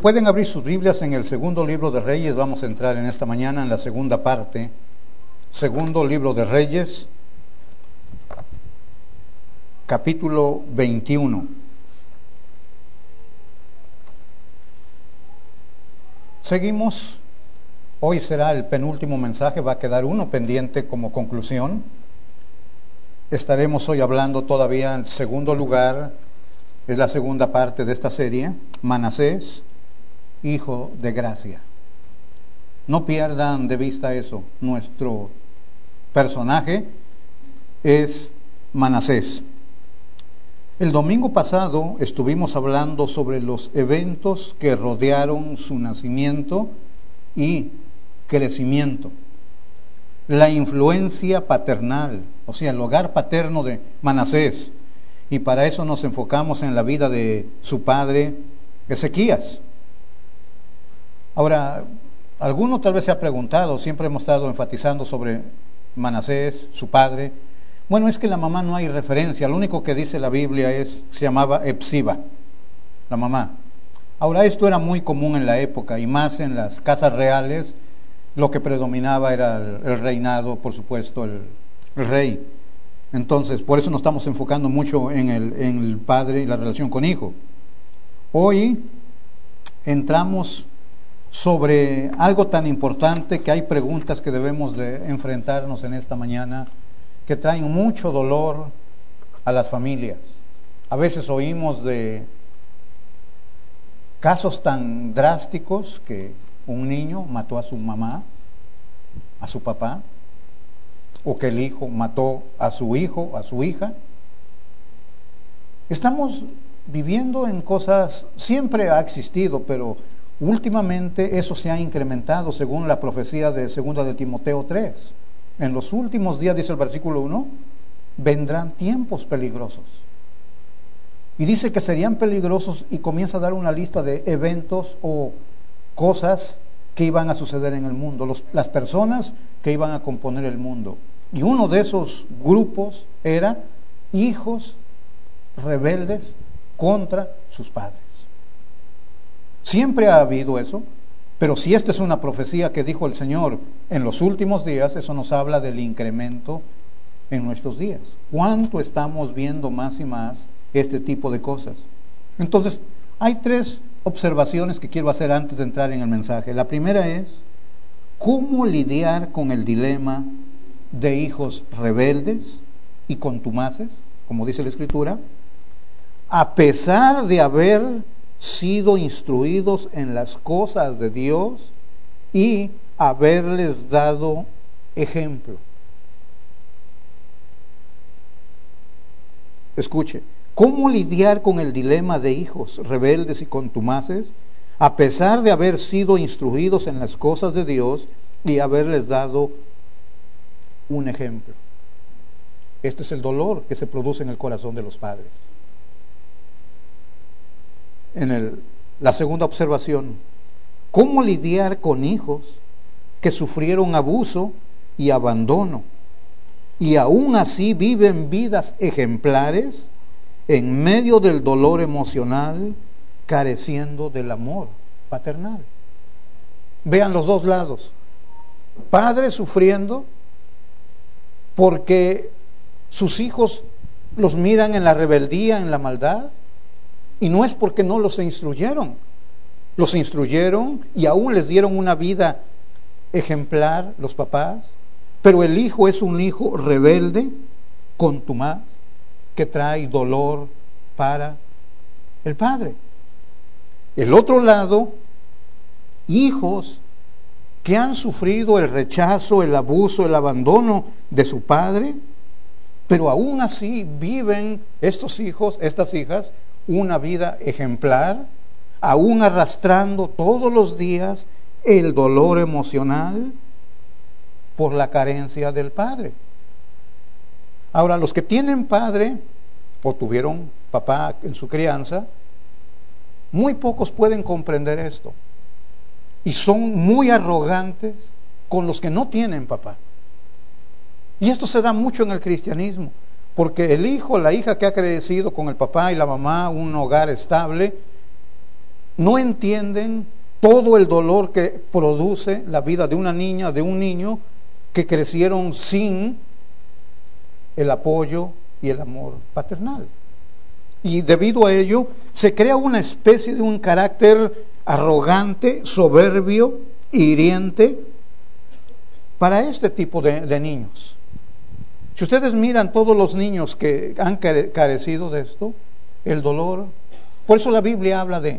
Pueden abrir sus Biblias en el segundo libro de Reyes. Vamos a entrar en esta mañana en la segunda parte. Segundo libro de Reyes, capítulo 21. Seguimos. Hoy será el penúltimo mensaje, va a quedar uno pendiente como conclusión. Estaremos hoy hablando todavía en segundo lugar, es la segunda parte de esta serie, Manasés, hijo de gracia. No pierdan de vista eso. Nuestro personaje es Manasés. El domingo pasado estuvimos hablando sobre los eventos que rodearon su nacimiento y crecimiento. La influencia paternal, o sea, el hogar paterno de Manasés. Y para eso nos enfocamos en la vida de su padre, Ezequías. Ahora, alguno tal vez se ha preguntado, siempre hemos estado enfatizando sobre Manasés, su padre. Bueno, es que la mamá no hay referencia, lo único que dice la Biblia se llamaba Epsiba, la mamá. Ahora, esto era muy común en la época, y más en las casas reales, lo que predominaba era el reinado, por supuesto, el rey. Entonces, por eso nos estamos enfocando mucho en el padre y la relación con hijo. Hoy entramos sobre algo tan importante que hay preguntas que debemos de enfrentarnos en esta mañana que traen mucho dolor a las familias. A veces oímos de casos tan drásticos que un niño mató a su mamá, a su papá, o que el hijo mató a su hijo, a su hija. Estamos viviendo en cosas, siempre ha existido, pero últimamente eso se ha incrementado según la profecía de 2 de Timoteo 3. En los últimos días, dice el versículo 1, vendrán tiempos peligrosos. Y dice que serían peligrosos y comienza a dar una lista de eventos o cosas que iban a suceder en el mundo, las personas que iban a componer el mundo. Y uno de esos grupos era hijos rebeldes contra sus padres. Siempre ha habido eso, pero si esta es una profecía que dijo el Señor en los últimos días, eso nos habla del incremento en nuestros días. ¿Cuánto estamos viendo más y más este tipo de cosas? Entonces, hay tres observaciones que quiero hacer antes de entrar en el mensaje. La primera es, ¿cómo lidiar con el dilema de hijos rebeldes y contumaces, como dice la Escritura, a pesar de haber sido instruidos en las cosas de Dios y haberles dado ejemplo? Escuche, ¿cómo lidiar con el dilema de hijos rebeldes y contumaces, a pesar de haber sido instruidos en las cosas de Dios y haberles dado un ejemplo? Este es el dolor que se produce en el corazón de los padres. La segunda observación, ¿cómo lidiar con hijos que sufrieron abuso y abandono y aún así viven vidas ejemplares en medio del dolor emocional, careciendo del amor paternal? Vean los dos lados. Padres sufriendo porque sus hijos los miran en la rebeldía, en la maldad, y no es porque no los instruyeron. Los instruyeron y aún les dieron una vida ejemplar los papás, pero el hijo es un hijo rebelde, contumaz, que trae dolor para el padre. El otro lado, hijos que han sufrido el rechazo, el abuso, el abandono de su padre, pero aún así viven estos hijos, estas hijas, una vida ejemplar, aún arrastrando todos los días el dolor emocional por la carencia del padre. Ahora, los que tienen padre o tuvieron papá en su crianza, muy pocos pueden comprender esto. Y son muy arrogantes con los que no tienen papá. Y esto se da mucho en el cristianismo, porque el hijo, la hija que ha crecido con el papá y la mamá, un hogar estable, no entienden todo el dolor que produce la vida de una niña, de un niño que crecieron sin el apoyo y el amor paternal. Y debido a ello se crea una especie de un carácter arrogante, soberbio, hiriente para este tipo de niños. Si ustedes miran todos los niños que han carecido de esto, el dolor, por eso la Biblia habla de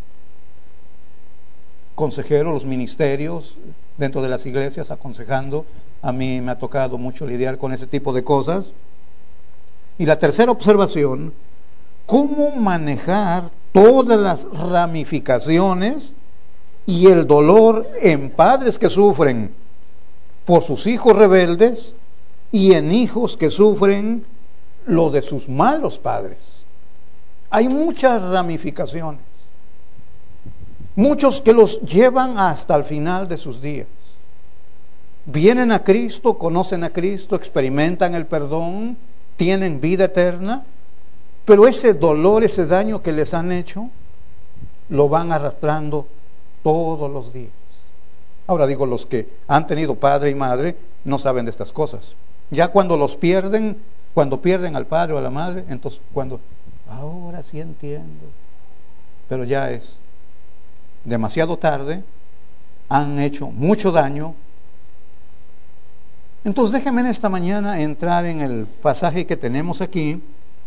consejeros, los ministerios dentro de las iglesias aconsejando. A mí me ha tocado mucho lidiar con ese tipo de cosas. Y la tercera observación, cómo manejar todas las ramificaciones y el dolor en padres que sufren por sus hijos rebeldes y en hijos que sufren lo de sus malos padres. Hay muchas ramificaciones, muchos que los llevan hasta el final de sus días. Vienen a Cristo, conocen a Cristo, experimentan el perdón, tienen vida eterna, pero ese dolor, ese daño que les han hecho, lo van arrastrando todos los días. Ahora digo, los que han tenido padre y madre no saben de estas cosas. Ya cuando los pierden, cuando pierden al padre o a la madre, entonces ahora sí entiendo. Pero ya es demasiado tarde, han hecho mucho daño. Entonces déjenme en esta mañana entrar en el pasaje que tenemos aquí.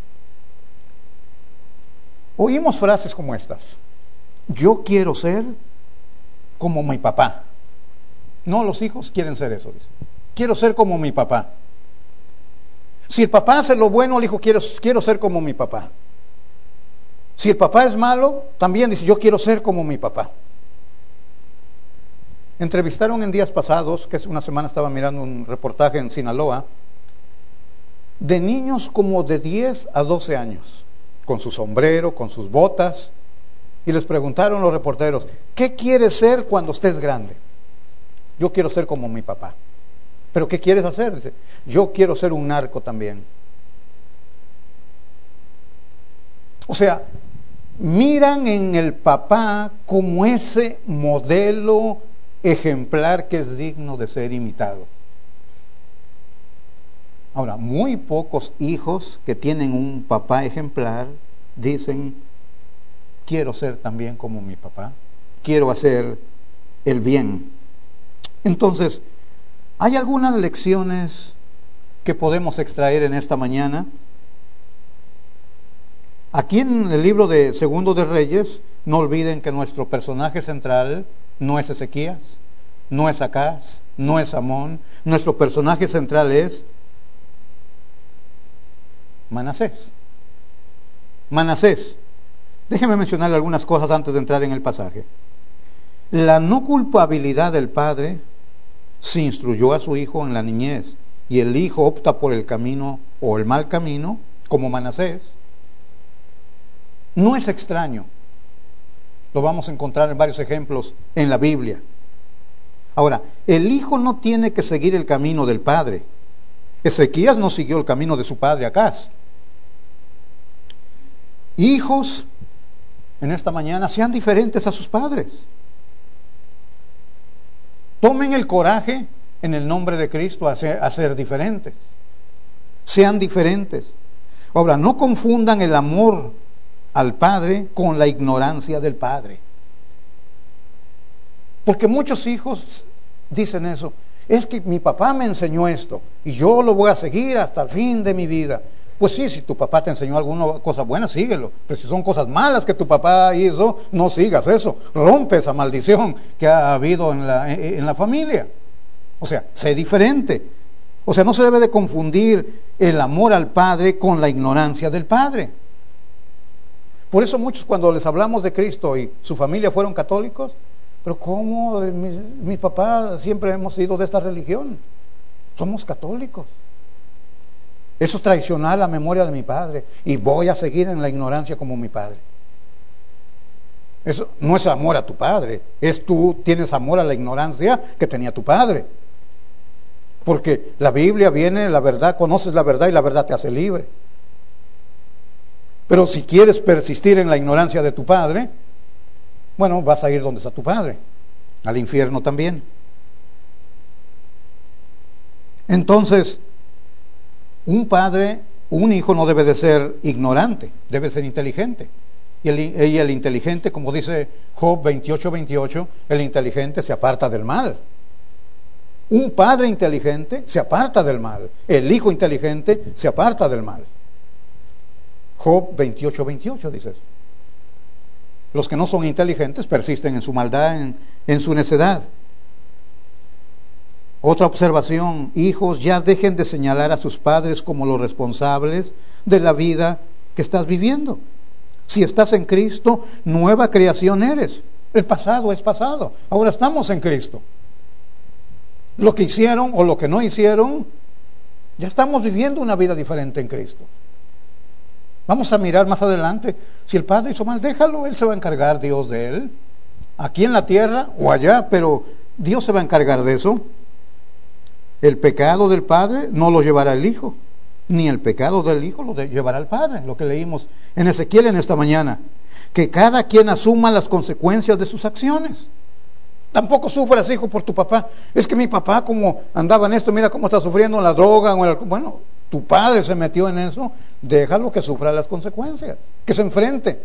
Oímos frases como estas: yo quiero ser como mi papá. No, los hijos quieren ser eso, dice. Quiero ser como mi papá. Si el papá hace lo bueno, el hijo quiero ser como mi papá. Si el papá es malo, también dice, yo quiero ser como mi papá. Entrevistaron en días pasados, que hace una semana estaba mirando un reportaje en Sinaloa, de niños como de 10 a 12 años, con su sombrero, con sus botas, y les preguntaron los reporteros, ¿qué quieres ser cuando estés grande? Yo quiero ser como mi papá. ¿Pero qué quieres hacer? Dice, yo quiero ser un narco también. O sea, miran en el papá como ese modelo ejemplar que es digno de ser imitado. Ahora, muy pocos hijos que tienen un papá ejemplar dicen, quiero ser también como mi papá, quiero hacer el bien. Entonces, hay algunas lecciones que podemos extraer en esta mañana. Aquí en el libro de Segundo de Reyes, no olviden que nuestro personaje central no es Ezequías, no es Acaz, no es Amón. Nuestro personaje central es Manasés. Manasés. Déjenme mencionarle algunas cosas antes de entrar en el pasaje. La no culpabilidad del padre se instruyó a su hijo en la niñez, y el hijo opta por el camino o el mal camino, como Manasés. No es extraño. Lo vamos a encontrar en varios ejemplos en la Biblia. Ahora, el hijo no tiene que seguir el camino del padre. Ezequías no siguió el camino de su padre Acaz. Hijos, en esta mañana, sean diferentes a sus padres. Tomen el coraje en el nombre de Cristo a ser diferentes. Sean diferentes. Ahora, no confundan el amor al Padre con la ignorancia del Padre. Porque muchos hijos dicen eso. Es que mi papá me enseñó esto y yo lo voy a seguir hasta el fin de mi vida. Pues sí, si tu papá te enseñó alguna cosa buena, síguelo. Pero si son cosas malas que tu papá hizo, no sigas eso. Rompe esa maldición que ha habido en la familia. O sea, sé diferente. O sea, no se debe de confundir el amor al Padre con la ignorancia del Padre. Por eso muchos, cuando les hablamos de Cristo y su familia fueron católicos, pero ¿cómo? Mi papá siempre hemos sido de esta religión. Somos católicos. Eso es traicionar la memoria de mi padre y voy a seguir en la ignorancia como mi padre. Eso no es amor a tu padre, es tú tienes amor a la ignorancia que tenía tu padre. Porque la Biblia viene, la verdad, conoces la verdad y la verdad te hace libre. Pero si quieres persistir en la ignorancia de tu padre, bueno, vas a ir donde está tu padre, al infierno también. Entonces, un hijo no debe de ser ignorante, debe ser inteligente. Y el inteligente, como dice Job 28:28, el inteligente se aparta del mal. Un padre inteligente se aparta del mal. El hijo inteligente se aparta del mal. Job 28:28 dice eso. Los que no son inteligentes persisten en su maldad, en su necedad. Otra observación: hijos, ya dejen de señalar a sus padres como los responsables de la vida que estás viviendo. Si estás en Cristo, nueva creación eres. El pasado es pasado. Ahora estamos en Cristo. Lo que hicieron o lo que no hicieron, ya estamos viviendo una vida diferente en Cristo. Vamos a mirar más adelante. Si el padre hizo mal, déjalo, él se va a encargar, Dios, de él. Aquí en la tierra o allá, pero Dios se va a encargar de eso. El pecado del padre no lo llevará el hijo, ni el pecado del hijo lo llevará el padre. Lo que leímos en Ezequiel en esta mañana. Que cada quien asuma las consecuencias de sus acciones. Tampoco sufras, hijo, por tu papá. Es que mi papá, como andaba en esto, mira cómo está sufriendo la droga. Bueno, tu padre se metió en eso. Déjalo que sufra las consecuencias, que se enfrente.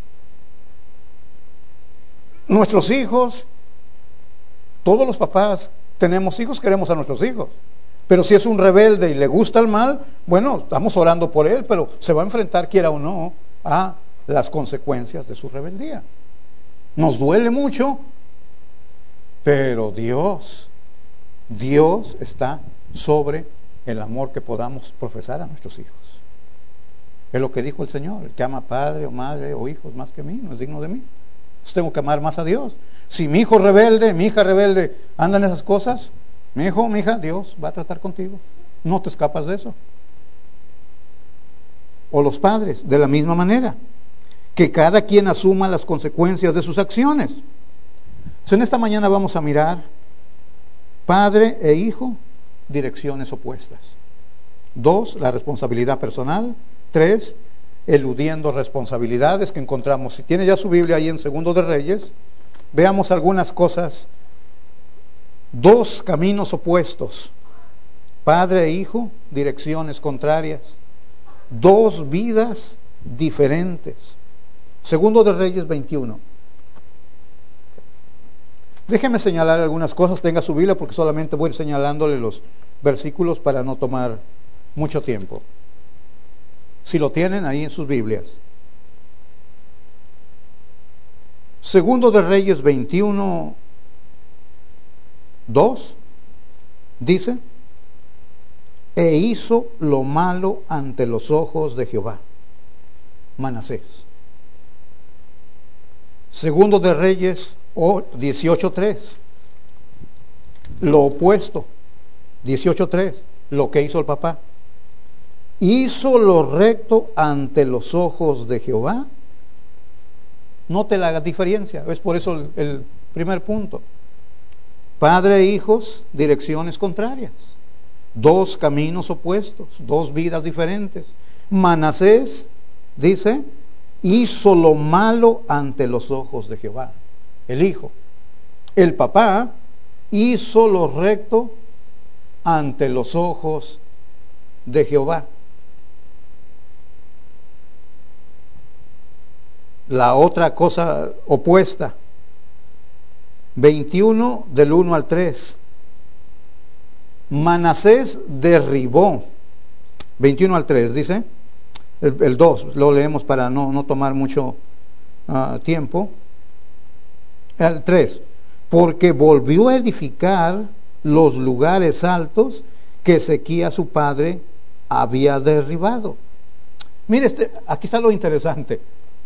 Nuestros hijos, todos los papás tenemos hijos, queremos a nuestros hijos. Pero si es un rebelde y le gusta el mal, bueno, estamos orando por él, pero se va a enfrentar, quiera o no, a las consecuencias de su rebeldía. Nos duele mucho, pero Dios está sobre el amor que podamos profesar a nuestros hijos. Es lo que dijo el Señor: el que ama padre o madre o hijos más que mí no es digno de mí. Entonces tengo que amar más a Dios. Si mi hijo rebelde, mi hija rebelde anda en esas cosas, mi hijo, mi hija, Dios va a tratar contigo. No te escapas de eso. O los padres, de la misma manera. Que cada quien asuma las consecuencias de sus acciones. Entonces, en esta mañana vamos a mirar padre e hijo, direcciones opuestas. 2, la responsabilidad personal. 3, eludiendo responsabilidades que encontramos. Si tiene ya su Biblia ahí en Segundo de Reyes, veamos algunas cosas. 2 caminos opuestos. Padre e hijo, direcciones contrarias. 2 vidas diferentes. Segundo de Reyes 21. Déjeme señalar algunas cosas, tenga su Biblia, porque solamente voy a ir señalándole los versículos para no tomar mucho tiempo. Si lo tienen ahí en sus Biblias. Segundo de Reyes 21, 2, dice: e hizo lo malo ante los ojos de Jehová. Manasés. Segundo de Reyes 18:3, lo opuesto. 18:3, lo que hizo el papá. Hizo lo recto ante los ojos de Jehová. Note la diferencia, es por eso el primer punto. Padre e hijos, direcciones contrarias. 2 caminos opuestos, 2 vidas diferentes. Manasés, dice, hizo lo malo ante los ojos de Jehová. El hijo. El papá hizo lo recto ante los ojos de Jehová. La otra cosa opuesta. 21 del 1 al 3. Manasés derribó. 21 al 3 dice. El 2 lo leemos para no tomar mucho tiempo. El 3. Porque volvió a edificar los lugares altos que Ezequías su padre había derribado. Mire, aquí está lo interesante.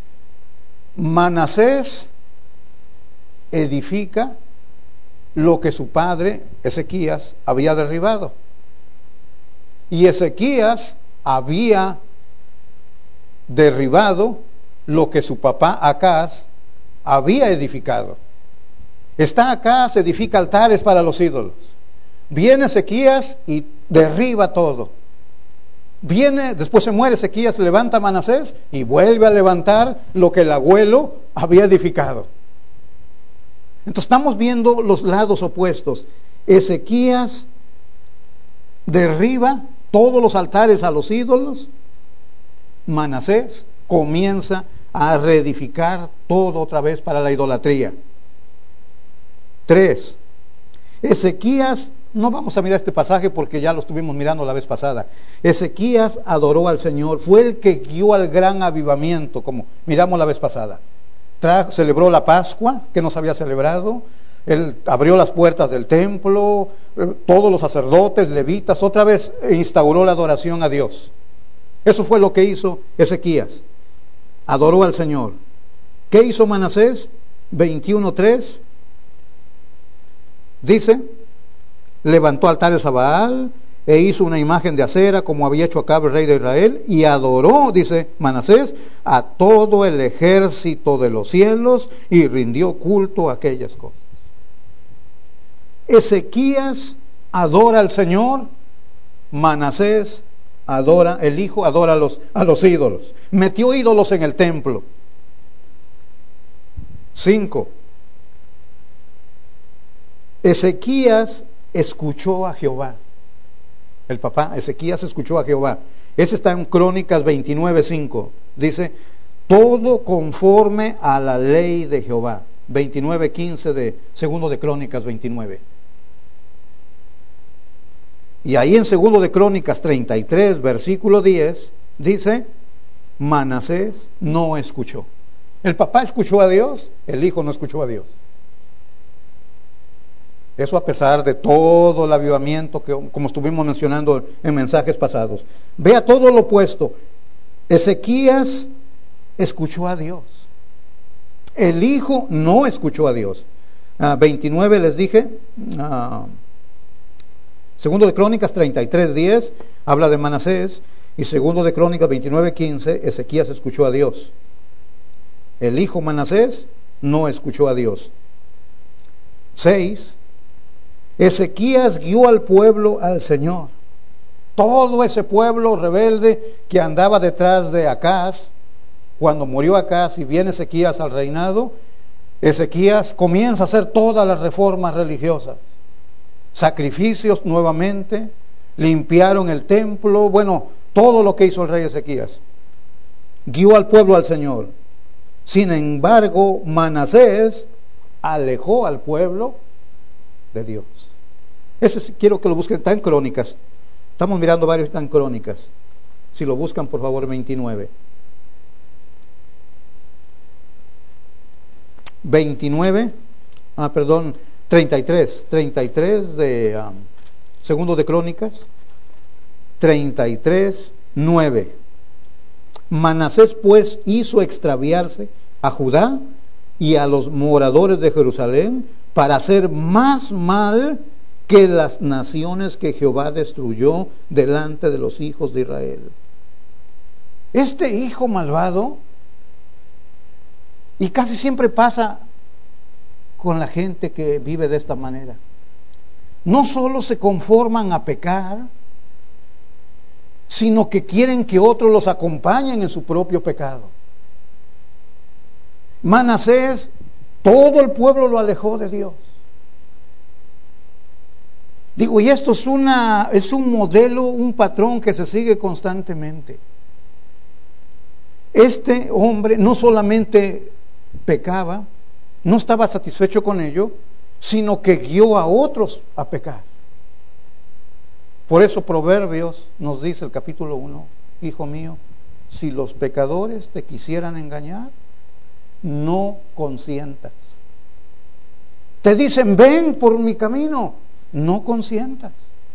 Manasés edifica lo que su padre Ezequías había derribado. Y Ezequías había derribado lo que su papá Acaz había edificado. Está Acaz, edifica altares para los ídolos. Viene Ezequías y derriba todo. Viene, después se muere Ezequías, levanta Manasés y vuelve a levantar lo que el abuelo había edificado. Entonces estamos viendo los lados opuestos. Ezequías derriba todos los altares a los ídolos. Manasés comienza a reedificar todo otra vez para la idolatría. 3. Ezequías, no vamos a mirar este pasaje porque ya lo estuvimos mirando la vez pasada. Ezequías adoró al Señor, fue el que guió al gran avivamiento, como miramos la vez pasada. Celebró la Pascua, que no se había celebrado. Él abrió las puertas del templo, todos los sacerdotes, levitas, otra vez instauró la adoración a Dios. Eso fue lo que hizo Ezequías. Adoró al Señor. ¿Qué hizo Manasés? 21:3. Dice, levantó altares a Baal e hizo una imagen de acera como había hecho Acab, el rey de Israel, y adoró, dice Manasés, a todo el ejército de los cielos y rindió culto a aquellas cosas. Ezequías adora al Señor, Manasés adora, el hijo adora a los ídolos. Metió ídolos en el templo. 5. Ezequías escuchó a Jehová. El papá, Ezequías escuchó a Jehová. Ese está en Crónicas 29:5. Dice, todo conforme a la ley de Jehová. 29:15 de segundo de Crónicas 29. Y ahí en segundo de Crónicas 33, versículo 10, dice, Manasés no escuchó. El papá escuchó a Dios, el hijo no escuchó a Dios. Eso a pesar de todo el avivamiento que, como estuvimos mencionando en mensajes pasados. Vea todo lo opuesto. Ezequías escuchó a Dios. El hijo no escuchó a Dios. 29 les dije. Segundo de Crónicas 33:10 habla de Manasés. Y segundo de Crónicas 29:15 Ezequías escuchó a Dios. El hijo Manasés no escuchó a Dios. 6. Ezequías guió al pueblo al Señor. Todo ese pueblo rebelde que andaba detrás de Acaz, cuando murió Acaz y viene Ezequías al reinado, Ezequías comienza a hacer todas las reformas religiosas. Sacrificios nuevamente, limpiaron el templo, bueno, todo lo que hizo el rey Ezequías. Guió al pueblo al Señor. Sin embargo, Manasés alejó al pueblo de Dios. Ese quiero que lo busquen, está en Crónicas. Estamos mirando varios, están en Crónicas. Si lo buscan, por favor, 29. 33 de segundo de Crónicas, 33:9. Manasés pues hizo extraviarse a Judá y a los moradores de Jerusalén para hacer más mal que las naciones que Jehová destruyó delante de los hijos de Israel. Este hijo malvado, y casi siempre pasa con la gente que vive de esta manera, no solo se conforman a pecar, sino que quieren que otros los acompañen en su propio pecado. Manasés, todo el pueblo lo alejó de Dios. Digo, y esto es un modelo, un patrón que se sigue constantemente. Este hombre no solamente pecaba, no estaba satisfecho con ello, sino que guió a otros a pecar. Por eso Proverbios nos dice el capítulo 1, hijo mío, si los pecadores te quisieran engañar, no consientas. Te dicen, ven por mi camino, no consientas.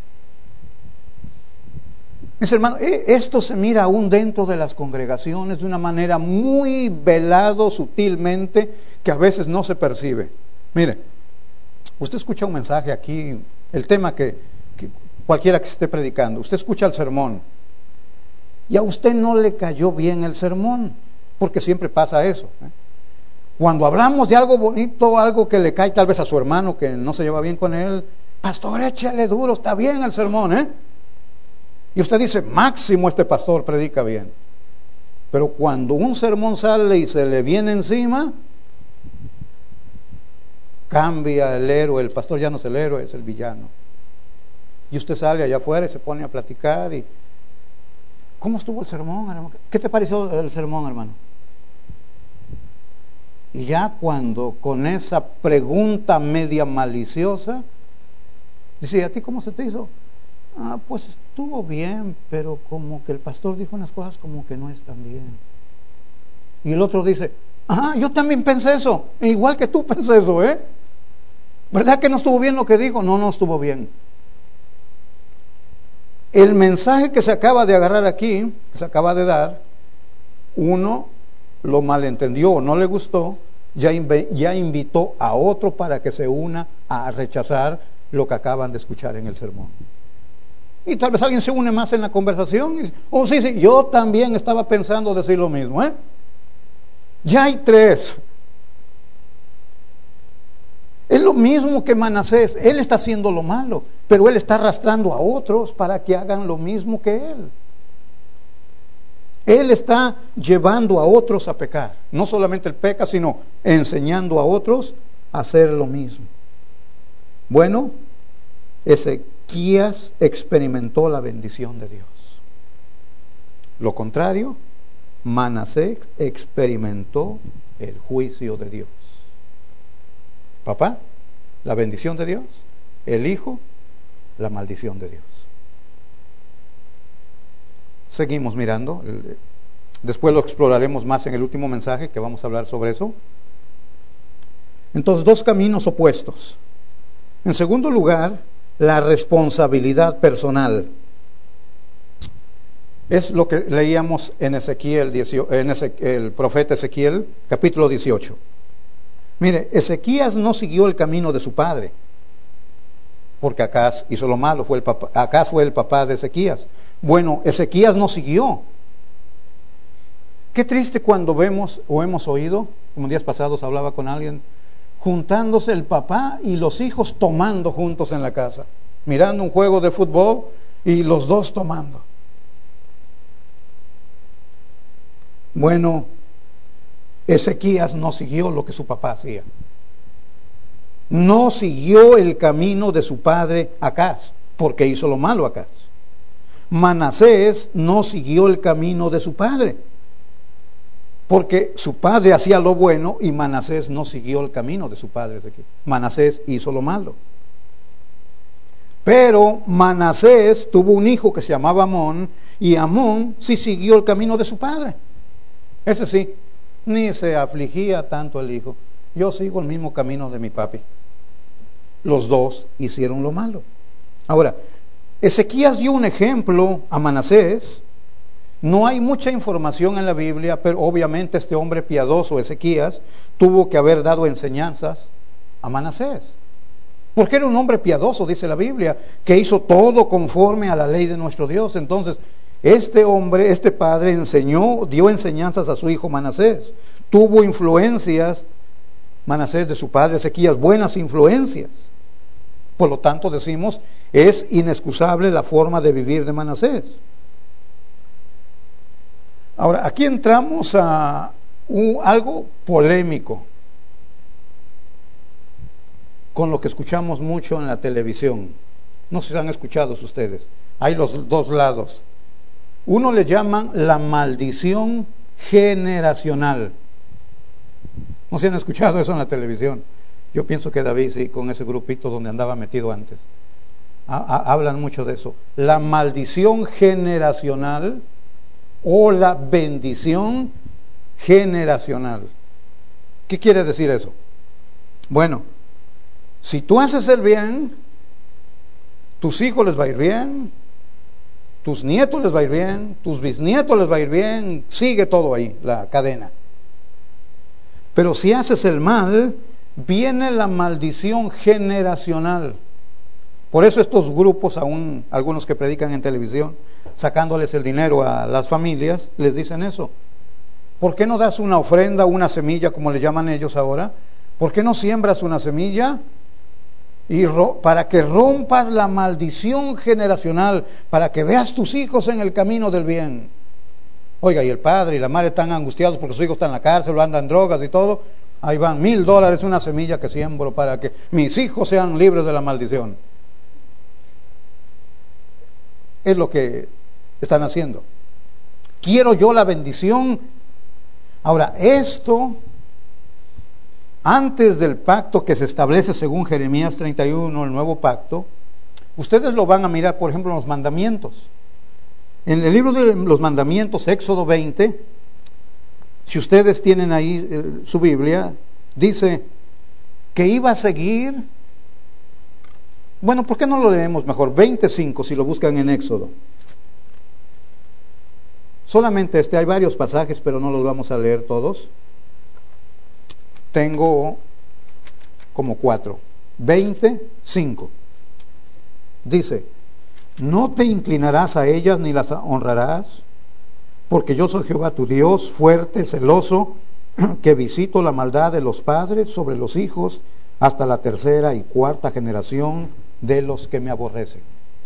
Mis hermanos, esto se mira aún dentro de las congregaciones de una manera muy velado, sutilmente, que a veces no se percibe. Mire, usted escucha un mensaje aquí, el tema que cualquiera que esté predicando, usted escucha el sermón, y a usted no le cayó bien el sermón, porque siempre pasa eso. Cuando hablamos de algo bonito, algo que le cae tal vez a su hermano que no se lleva bien con él, pastor, échale duro, está bien el sermón, Y usted dice, máximo este pastor predica bien. Pero cuando un sermón sale y se le viene encima, cambia el héroe, el pastor ya no es el héroe, es el villano. Y usted sale allá afuera y se pone a platicar y ¿cómo estuvo el sermón, hermano? ¿Qué te pareció el sermón, hermano? Y ya cuando con esa pregunta media maliciosa, dice, ¿y a ti cómo se te hizo? Pues estuvo bien, pero como que el pastor dijo unas cosas como que no están bien. Y el otro dice, yo también pensé eso, igual que tú pensé eso, ¿verdad que no estuvo bien lo que dijo? No estuvo bien. El mensaje que se acaba de agarrar aquí, que se acaba de dar, uno lo malentendió o no le gustó, ya invitó a otro para que se una a rechazar lo que acaban de escuchar en el sermón. Y tal vez alguien se une más en la conversación y dice, sí, yo también estaba pensando decir lo mismo, Ya hay tres. Es lo mismo que Manasés, él está haciendo lo malo, pero él está arrastrando a otros para que hagan lo mismo que él. Él está llevando a otros a pecar. No solamente él peca, sino enseñando a otros a hacer lo mismo. Bueno, Ezequías experimentó la bendición de Dios. Lo contrario, Manasés experimentó el juicio de Dios. Papá, la bendición de Dios. El hijo, la maldición de Dios. Seguimos mirando. Después lo exploraremos más en el último mensaje, que vamos a hablar sobre eso. Entonces, dos caminos opuestos. En segundo lugar, la responsabilidad personal. Es lo que leíamos en el profeta Ezequiel, capítulo 18. Mire, Ezequías no siguió el camino de su padre, porque Acaz hizo lo malo, Acaz fue el papá de Ezequías. Bueno, Ezequías no siguió. Qué triste cuando vemos o hemos oído, como días pasados hablaba con alguien, juntándose el papá y los hijos tomando juntos en la casa, mirando un juego de fútbol y los dos tomando. Bueno, Ezequías no siguió lo que su papá hacía. No siguió el camino de su padre Acaz, porque hizo lo malo Acaz. Manasés no siguió el camino de su padre, porque su padre hacía lo bueno y Manasés no siguió el camino de su padre Ezequías. Manasés hizo lo malo. Pero Manasés tuvo un hijo que se llamaba Amón, y Amón sí siguió el camino de su padre. Ese sí, ni se afligía tanto el hijo. Yo sigo el mismo camino de mi papi. Los dos hicieron lo malo. Ahora, Ezequías dio un ejemplo a Manasés. No hay mucha información en la Biblia, pero obviamente este hombre piadoso, Ezequías, tuvo que haber dado enseñanzas a Manasés. Porque era un hombre piadoso, dice la Biblia, que hizo todo conforme a la ley de nuestro Dios. Entonces, este hombre, este padre dio enseñanzas a su hijo Manasés. Tuvo influencias, Manasés, de su padre Ezequías, buenas influencias. Por lo tanto, decimos, es inexcusable la forma de vivir de Manasés. Ahora, aquí entramos a algo polémico, con lo que escuchamos mucho en la televisión. No sé si han escuchado ustedes. Hay los dos lados. Uno le llaman la maldición generacional. ¿No se han escuchado eso en la televisión? Yo pienso que David sí, con ese grupito donde andaba metido antes. Hablan mucho de eso. La maldición generacional o la bendición generacional. ¿Qué quiere decir eso? Bueno, si tú haces el bien, tus hijos les va a ir bien, tus nietos les va a ir bien, tus bisnietos les va a ir bien, sigue todo ahí, la cadena. Pero si haces el mal, viene la maldición generacional. Por eso estos grupos, aún algunos que predican en televisión, sacándoles el dinero a las familias, les dicen eso. ¿Por qué no das una ofrenda, una semilla, como le llaman ellos ahora? ¿Por qué no siembras una semilla? Para que rompas la maldición generacional, para que veas tus hijos en el camino del bien. Oiga, y el padre y la madre están angustiados porque su hijo está en la cárcel o anda en drogas y todo. Ahí van $1,000, una semilla que siembro para que mis hijos sean libres de la maldición. Es lo que están haciendo. Quiero yo la bendición. Ahora, esto, antes del pacto que se establece según Jeremías 31, el nuevo pacto, ustedes lo van a mirar, por ejemplo, en los mandamientos. En el libro de los mandamientos, Éxodo 20, si ustedes tienen ahí su Biblia, dice que iba a seguir. Bueno, ¿por qué no lo leemos mejor? 25, si lo buscan en Éxodo. Solamente hay varios pasajes, pero no los vamos a leer todos. Tengo como 4. 25. Dice: no te inclinarás a ellas ni las honrarás, porque yo soy Jehová tu Dios, fuerte, celoso, que visito la maldad de los padres sobre los hijos hasta la 3ª y 4ª generación de los que me aborrecen.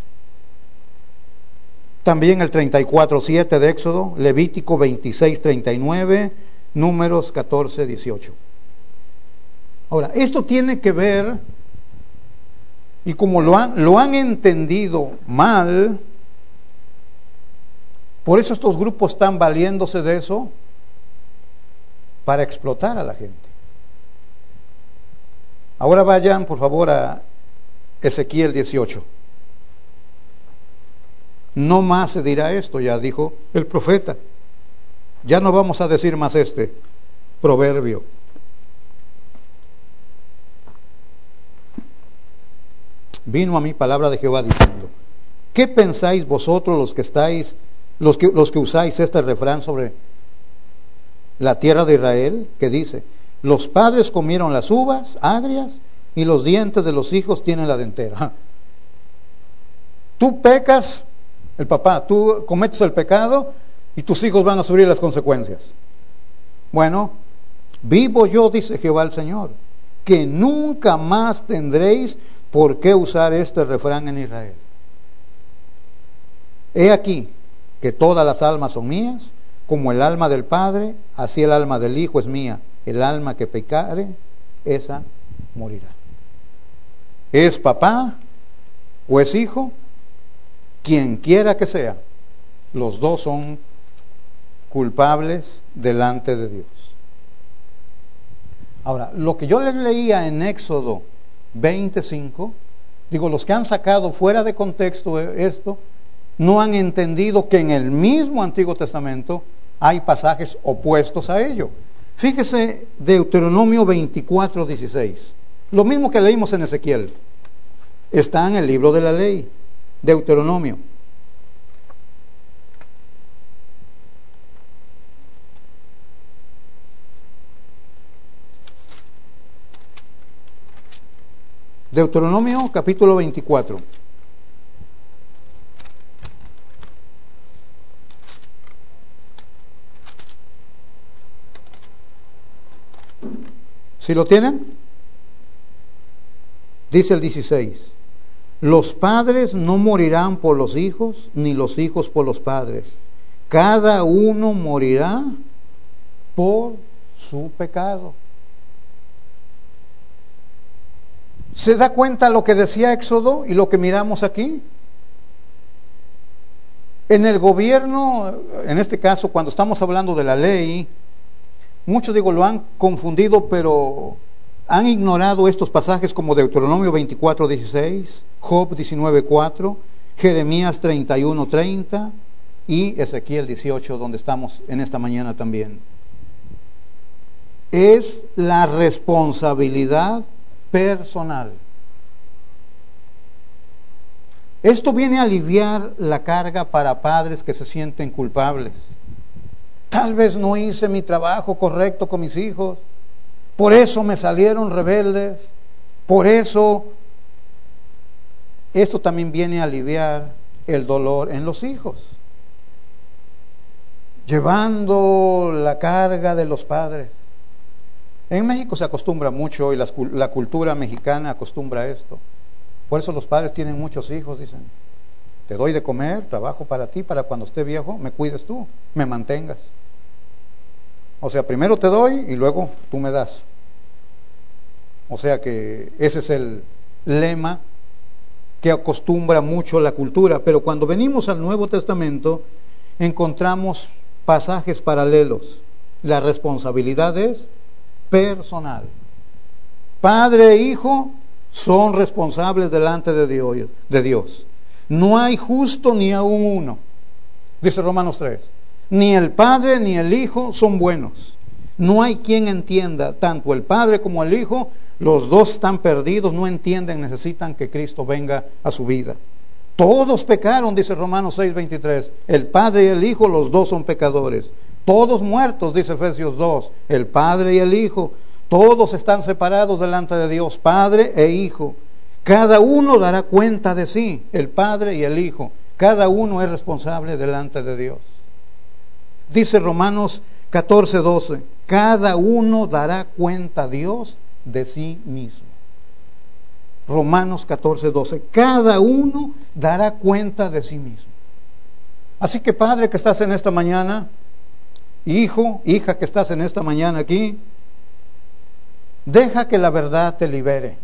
También el 34:7 de Éxodo, Levítico 26:39, Números 14:18. Ahora, esto tiene que ver, y como lo han entendido mal, por eso estos grupos están valiéndose de eso para explotar a la gente. Ahora vayan, por favor, a Ezequiel 18. No más se dirá esto, ya dijo el profeta. Ya no vamos a decir más este proverbio. Vino a mí palabra de Jehová diciendo: ¿qué pensáis vosotros los que usáis este refrán sobre la tierra de Israel? Que dice: los padres comieron las uvas agrias y los dientes de los hijos tienen la dentera. Tú pecas, el papá, tú cometes el pecado y tus hijos van a sufrir las consecuencias. Bueno, vivo yo, dice Jehová el Señor, que nunca más tendréis por qué usar este refrán en Israel. He aquí que todas las almas son mías, como el alma del Padre, así el alma del Hijo es mía. El alma que pecare, esa morirá. ¿Es papá o es hijo? Quien quiera que sea, los dos son culpables delante de Dios. Ahora, lo que yo les leía en Éxodo 25, digo, los que han sacado fuera de contexto esto, no han entendido que en el mismo Antiguo Testamento hay pasajes opuestos a ello. Fíjese Deuteronomio 24:16. Lo mismo que leímos en Ezequiel. Está en el libro de la ley. Deuteronomio. Deuteronomio capítulo 24. ¿Sí lo tienen? Dice el 16: los padres no morirán por los hijos, ni los hijos por los padres. Cada uno morirá por su pecado. ¿Se da cuenta lo que decía Éxodo y lo que miramos aquí? En el gobierno, en este caso, cuando estamos hablando de la ley, muchos, lo han confundido, pero han ignorado estos pasajes como Deuteronomio 24:16, Job 19:4, Jeremías 31:30 y Ezequiel 18, donde estamos en esta mañana también. Es la responsabilidad personal. Esto viene a aliviar la carga para padres que se sienten culpables. Tal vez no hice mi trabajo correcto con mis hijos, por eso me salieron rebeldes, por eso. Esto también viene a aliviar el dolor en los hijos, llevando la carga de los padres. En México se acostumbra mucho y la cultura mexicana acostumbra a esto. Por eso los padres tienen muchos hijos, dicen: te doy de comer, trabajo para ti, para cuando esté viejo me cuides tú, me mantengas. O sea, primero te doy y luego tú me das. O sea que ese es el lema que acostumbra mucho la cultura. Pero cuando venimos al Nuevo Testamento, encontramos pasajes paralelos. La responsabilidad es personal. Padre e hijo son responsables delante de Dios. No hay justo ni aún uno, dice Romanos 3. Ni el Padre ni el Hijo son buenos. No hay quien entienda, tanto el Padre como el Hijo, los dos están perdidos, no entienden, necesitan que Cristo venga a su vida. Todos pecaron, dice Romanos 6:23. El Padre y el Hijo, los dos son pecadores. Todos muertos, dice Efesios 2. El Padre y el Hijo, todos están separados delante de Dios, Padre e Hijo. Cada uno dará cuenta de sí, el Padre y el Hijo. Cada uno es responsable delante de Dios. Dice Romanos 14:12, cada uno dará cuenta a Dios de sí mismo. Romanos 14:12, cada uno dará cuenta de sí mismo. Así que Padre que estás en esta mañana, hijo, hija que estás en esta mañana aquí, deja que la verdad te libere.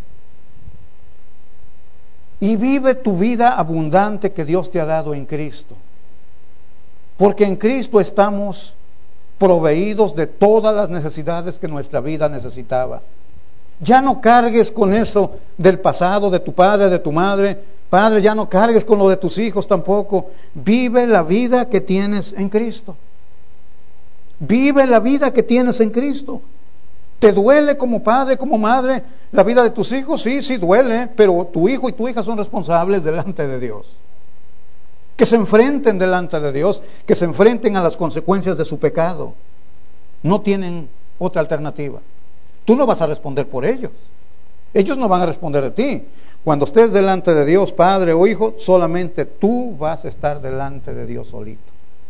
Y vive tu vida abundante que Dios te ha dado en Cristo. Porque en Cristo estamos proveídos de todas las necesidades que nuestra vida necesitaba. Ya no cargues con eso del pasado, de tu padre, de tu madre. Padre, ya no cargues con lo de tus hijos tampoco. Vive la vida que tienes en Cristo. Vive la vida que tienes en Cristo. ¿Te duele como padre, como madre, la vida de tus hijos? Sí, sí duele, pero tu hijo y tu hija son responsables delante de Dios. Que se enfrenten delante de Dios, que se enfrenten a las consecuencias de su pecado. No tienen otra alternativa. Tú no vas a responder por ellos. Ellos no van a responder de ti. Cuando estés delante de Dios, padre o hijo, solamente tú vas a estar delante de Dios solito.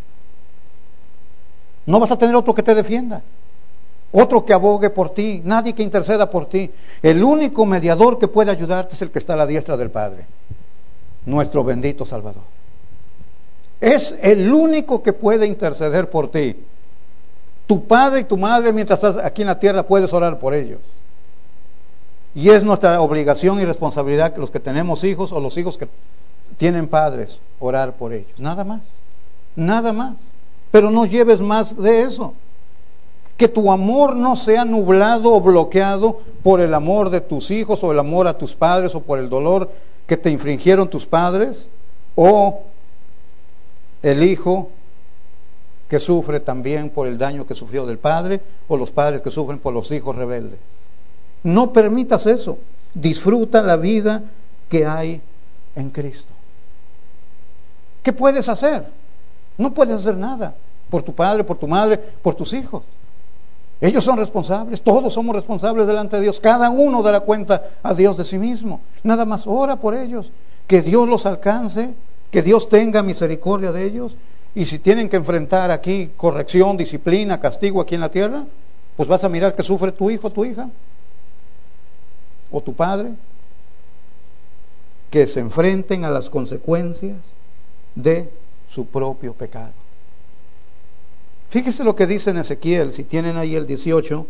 No vas a tener otro que te defienda, otro que abogue por ti, nadie que interceda por ti. El único mediador que puede ayudarte es el que está a la diestra del Padre, nuestro bendito Salvador. Es el único que puede interceder por ti. Tu padre y tu madre, mientras estás aquí en la tierra, puedes orar por ellos. Y es nuestra obligación y responsabilidad que los que tenemos hijos o los hijos que tienen padres, orar por ellos. Nada más, nada más. Pero no lleves más de eso. Que tu amor no sea nublado o bloqueado por el amor de tus hijos o el amor a tus padres o por el dolor que te infringieron tus padres o el hijo que sufre también por el daño que sufrió del padre o los padres que sufren por los hijos rebeldes. No permitas eso. Disfruta la vida que hay en Cristo. ¿Qué puedes hacer? No puedes hacer nada por tu padre, por tu madre, por tus hijos. Ellos son responsables, todos somos responsables delante de Dios. Cada uno dará cuenta a Dios de sí mismo. Nada más ora por ellos, que Dios los alcance, que Dios tenga misericordia de ellos. Y si tienen que enfrentar aquí corrección, disciplina, castigo aquí en la tierra, pues vas a mirar que sufre tu hijo, tu hija, o tu padre, que se enfrenten a las consecuencias de su propio pecado. Fíjese lo que dice en Ezequiel, si tienen ahí el 18.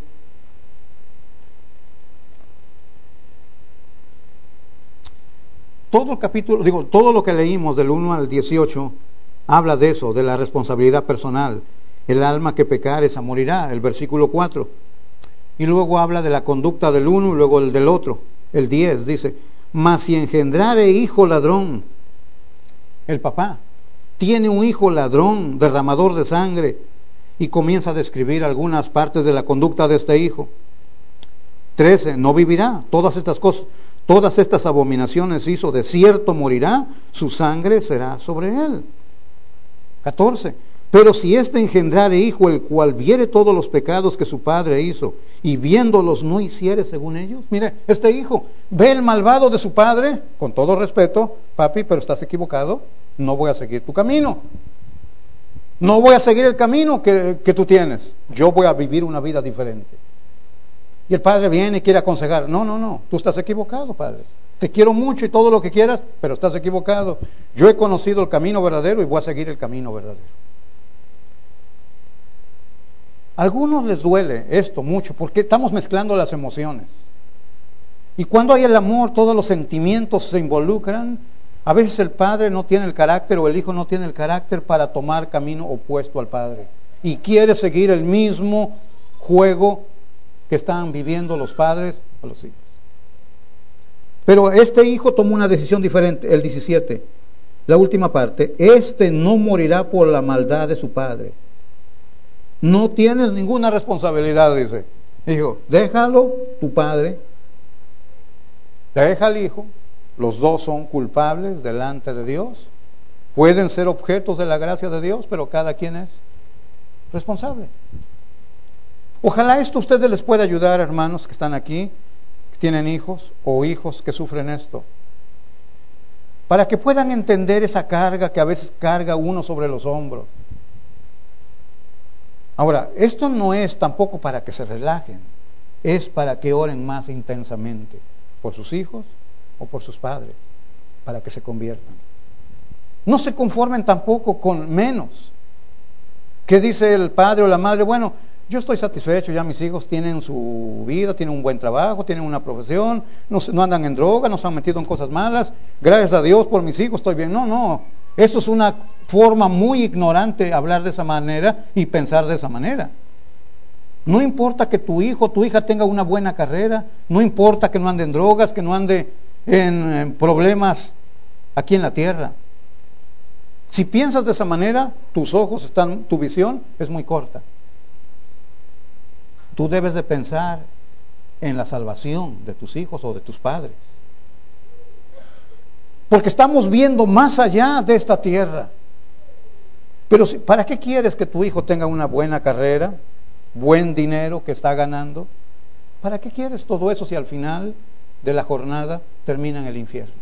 Todo el capítulo, todo lo que leímos del 1 al 18 habla de eso, de la responsabilidad personal. El alma que pecare, esa morirá, el versículo 4. Y luego habla de la conducta del uno y luego el del otro. El 10 dice, mas si engendrare hijo ladrón, el papá tiene un hijo ladrón, derramador de sangre, y comienza a describir algunas partes de la conducta de este hijo. 13, no vivirá. Todas estas cosas, todas estas abominaciones hizo, de cierto morirá, su sangre será sobre él. 14, pero si éste engendrare hijo, el cual viere todos los pecados que su padre hizo, y viéndolos no hiciere según ellos. Mire, este hijo ve el malvado de su padre, con todo respeto, papi, pero estás equivocado, no voy a seguir tu camino. No voy a seguir el camino que tú tienes. Yo voy a vivir una vida diferente. Y el padre viene y quiere aconsejar. No, tú estás equivocado, padre. Te quiero mucho y todo lo que quieras, pero estás equivocado. Yo he conocido el camino verdadero y voy a seguir el camino verdadero. A algunos les duele esto mucho porque estamos mezclando las emociones. Y cuando hay el amor, todos los sentimientos se involucran. A veces el padre no tiene el carácter o el hijo no tiene el carácter para tomar camino opuesto al padre. Y quiere seguir el mismo juego que están viviendo los padres a los hijos. Pero este hijo tomó una decisión diferente, el 17, la última parte. Este no morirá por la maldad de su padre. No tienes ninguna responsabilidad, dice. Dijo, déjalo, tu padre, deja al hijo. Los dos son culpables delante de Dios. Pueden ser objetos de la gracia de Dios, pero cada quien es responsable. Ojalá esto a ustedes les pueda ayudar, hermanos que están aquí, que tienen hijos o hijos que sufren esto, para que puedan entender esa carga que a veces carga uno sobre los hombros. Ahora, esto no es tampoco para que se relajen, es para que oren más intensamente por sus hijos o por sus padres, para que se conviertan. No se conformen tampoco con menos. ¿Qué dice el padre o la madre? Bueno, yo estoy satisfecho, ya mis hijos tienen su vida, tienen un buen trabajo, tienen una profesión, no andan en droga, no se han metido en cosas malas, gracias a Dios por mis hijos estoy bien. No, eso es una forma muy ignorante hablar de esa manera y pensar de esa manera. No importa que tu hijo o tu hija tenga una buena carrera, no importa que no ande en drogas, que no ande en problemas aquí en la tierra. Si piensas de esa manera, tus ojos están, tu visión es muy corta. Tú debes de pensar en la salvación de tus hijos o de tus padres. Porque estamos viendo más allá de esta tierra. Pero ¿para qué quieres que tu hijo tenga una buena carrera, buen dinero que está ganando? ¿Para qué quieres todo eso si al final de la jornada termina en el infierno?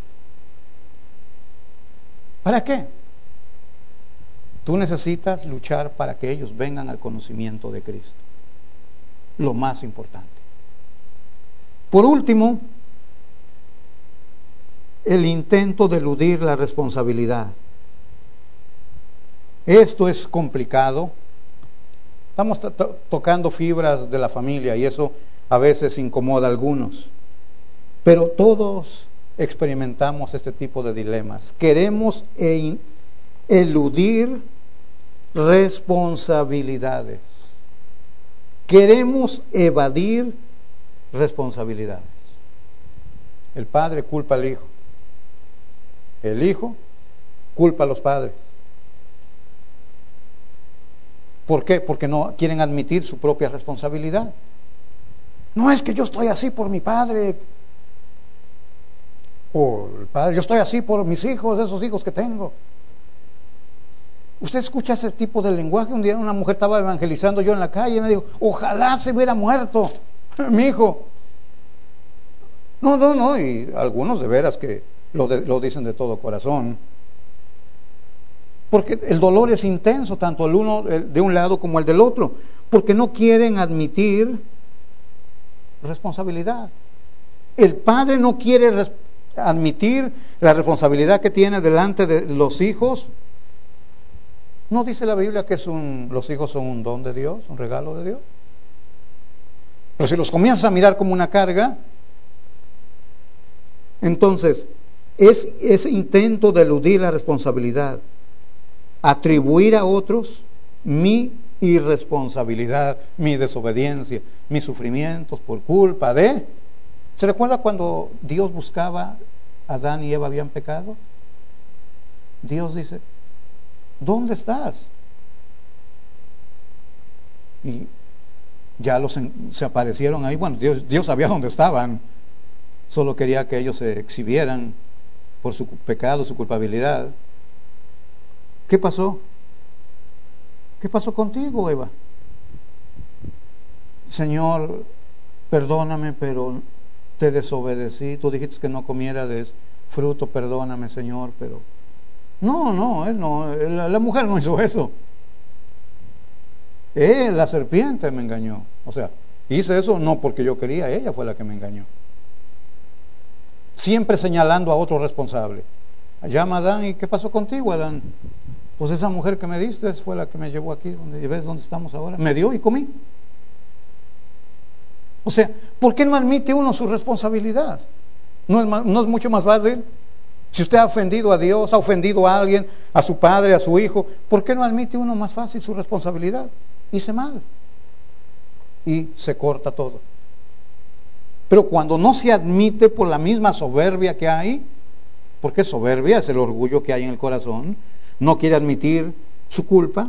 ¿Para qué? Tú necesitas luchar para que ellos vengan al conocimiento de Cristo. Lo más importante. Por último, el intento de eludir la responsabilidad. Esto es complicado. Estamos tocando fibras de la familia y eso a veces incomoda a algunos. Pero todos experimentamos este tipo de dilemas. Queremos eludir responsabilidades. Queremos evadir responsabilidades. El padre culpa al hijo. El hijo culpa a los padres. ¿Por qué? Porque no quieren admitir su propia responsabilidad. No es que yo estoy así por mi padre. O el padre, yo estoy así por mis hijos, esos hijos que tengo. Usted escucha ese tipo de lenguaje. Un día una mujer estaba evangelizando yo en la calle y me dijo, ojalá se hubiera muerto mi hijo. No, y algunos de veras que lo dicen de todo corazón. Porque el dolor es intenso, tanto el uno de un lado como el del otro, porque no quieren admitir responsabilidad. El padre no quiere admitir la responsabilidad que tiene delante de los hijos. ¿No dice la Biblia que los hijos son un don de Dios, un regalo de Dios? Pero si los comienzas a mirar como una carga, entonces es ese intento de eludir la responsabilidad, atribuir a otros mi irresponsabilidad, mi desobediencia, mis sufrimientos por culpa de... ¿Se recuerda cuando Dios buscaba a Adán y Eva habían pecado? Dios dice, ¿dónde estás? Y ya se aparecieron ahí. Bueno, Dios sabía dónde estaban. Solo quería que ellos se exhibieran por su pecado, su culpabilidad. ¿Qué pasó? ¿Qué pasó contigo, Eva? Señor, perdóname, pero te desobedecí. Tú dijiste que no comiera de fruto, perdóname, Señor, pero... No, la mujer no hizo eso. La serpiente me engañó. O sea, hice eso no porque yo quería, ella fue la que me engañó. Siempre señalando a otro responsable. Llama a Adán, ¿y qué pasó contigo, Adán? Pues esa mujer que me diste fue la que me llevó aquí, ¿ves dónde estamos ahora? Me dio y comí. O sea, ¿por qué no admite uno su responsabilidad? ¿No es mucho más fácil? Si usted ha ofendido a Dios, ha ofendido a alguien, a su padre, a su hijo, ¿por qué no admite uno más fácil su responsabilidad? Hice mal. Y se corta todo. Pero cuando no se admite por la misma soberbia que hay, porque soberbia es el orgullo que hay en el corazón, no quiere admitir su culpa,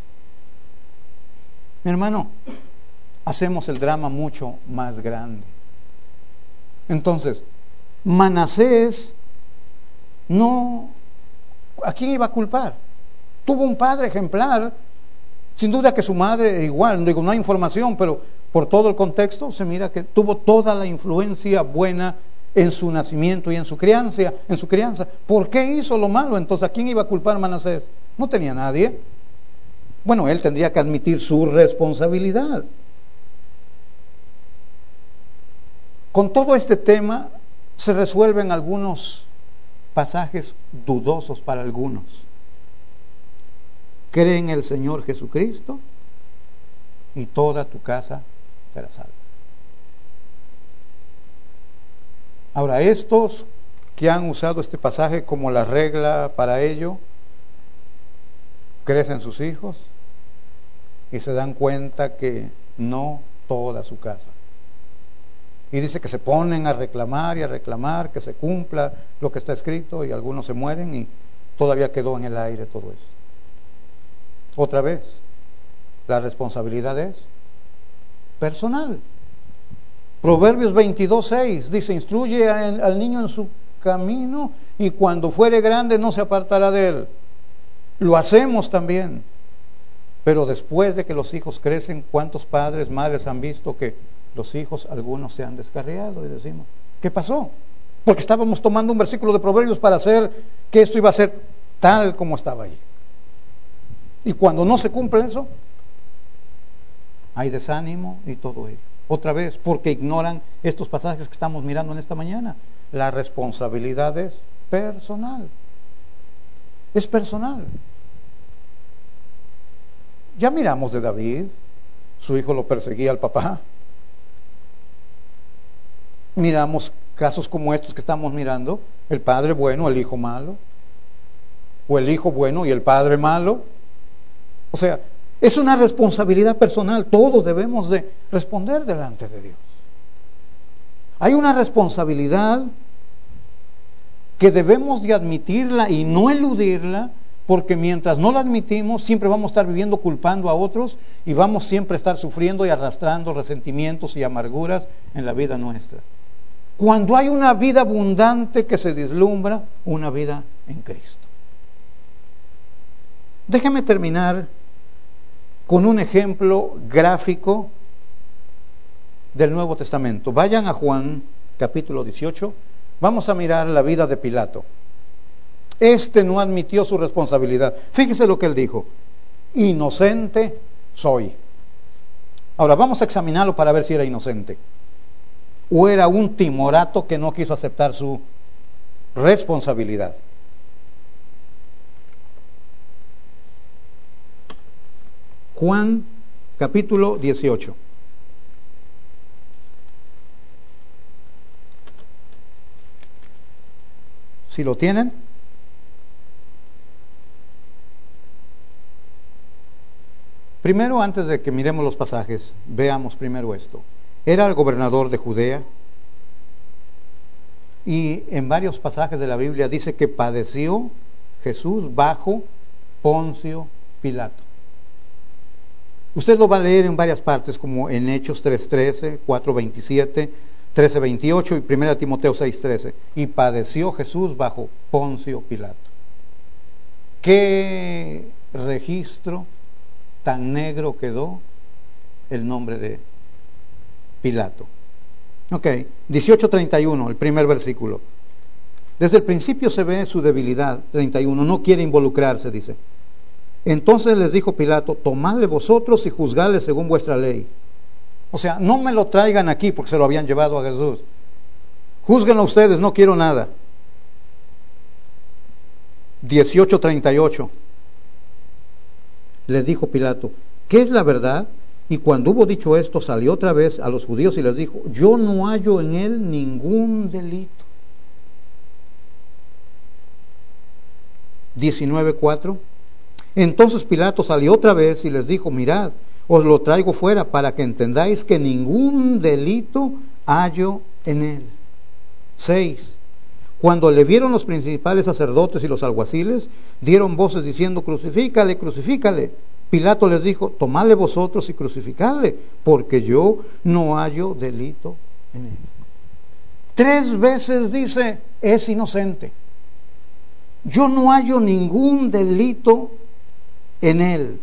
mi hermano, hacemos el drama mucho más grande. Entonces, Manasés no, ¿a quién iba a culpar? Tuvo un padre ejemplar, sin duda que su madre igual, digo, no hay información, pero por todo el contexto se mira que tuvo toda la influencia buena en su nacimiento y en su crianza, ¿Por qué hizo lo malo? Entonces, ¿a quién iba a culpar Manasés? No tenía nadie. Bueno, él tendría que admitir su responsabilidad. Con todo este tema se resuelven algunos pasajes dudosos para algunos. Cree en el Señor Jesucristo y toda tu casa será salva. Ahora, estos que han usado este pasaje como la regla para ello, crecen sus hijos y se dan cuenta que no toda su casa. Y dice que se ponen a reclamar y a reclamar que se cumpla lo que está escrito, y algunos se mueren y todavía quedó en el aire todo eso. Otra vez, la responsabilidad es personal. Proverbios 22:6 dice: instruye al niño en su camino y cuando fuere grande no se apartará de él. Lo hacemos también. Pero después de que los hijos crecen, ¿cuántos padres, madres han visto que los hijos, algunos se han descarriado? Y decimos, ¿qué pasó? Porque estábamos tomando un versículo de Proverbios para hacer que esto iba a ser tal como estaba ahí. Y cuando no se cumple eso, hay desánimo y todo ello. Otra vez, porque ignoran estos pasajes que estamos mirando en esta mañana. La responsabilidad es personal. Es personal. Ya miramos de David, su hijo lo perseguía al papá. Miramos casos como estos que estamos mirando, el padre bueno, el hijo malo, o el hijo bueno y el padre malo. O sea, es una responsabilidad personal, todos debemos de responder delante de Dios. Hay una responsabilidad que debemos de admitirla y no eludirla, porque mientras no la admitimos, siempre vamos a estar viviendo culpando a otros y vamos siempre a estar sufriendo y arrastrando resentimientos y amarguras en la vida nuestra. Cuando hay una vida abundante que se vislumbra, una vida en Cristo. Déjeme terminar con un ejemplo gráfico del Nuevo Testamento. Vayan a Juan, capítulo 18. Vamos a mirar la vida de Pilato. Este no admitió su responsabilidad. Fíjese lo que él dijo: inocente soy. Ahora vamos a examinarlo para ver si era inocente o era un timorato que no quiso aceptar su responsabilidad. Juan capítulo 18. ¿Sí lo tienen? Primero, antes de que miremos los pasajes, veamos primero esto. Era el gobernador de Judea y en varios pasajes de la Biblia dice que padeció Jesús bajo Poncio Pilato. Usted lo va a leer en varias partes, como en Hechos 3:13, 4:27, 13:28 y 1 Timoteo 6:13. Y padeció Jesús bajo Poncio Pilato. ¿Qué registro tan negro quedó el nombre de Pilato? Ok, 18:31, el primer versículo. Desde el principio se ve su debilidad. 31, no quiere involucrarse, dice. Entonces les dijo Pilato: tomadle vosotros y juzgadle según vuestra ley. O sea, no me lo traigan aquí, porque se lo habían llevado a Jesús. Júzguenlo ustedes, no quiero nada. 18:38. Les dijo Pilato: ¿qué es la verdad? Y cuando hubo dicho esto, salió otra vez a los judíos y les dijo: yo no hallo en él ningún delito. 19:4. Entonces Pilato salió otra vez y les dijo: mirad, os lo traigo fuera para que entendáis que ningún delito hallo en él. 6. Cuando le vieron los principales sacerdotes y los alguaciles, dieron voces diciendo: crucifícale, crucifícale. Pilato les dijo: tomadle vosotros y crucificadle, porque yo no hallo delito en él. 3 veces dice: es inocente. Yo no hallo ningún delito en él.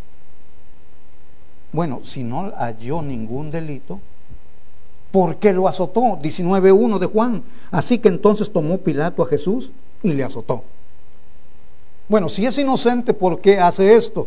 Bueno, si no halló ningún delito, ¿por qué lo azotó? 19:1 de Juan. Así que entonces tomó Pilato a Jesús y le azotó. Bueno, si es inocente, ¿por qué hace esto?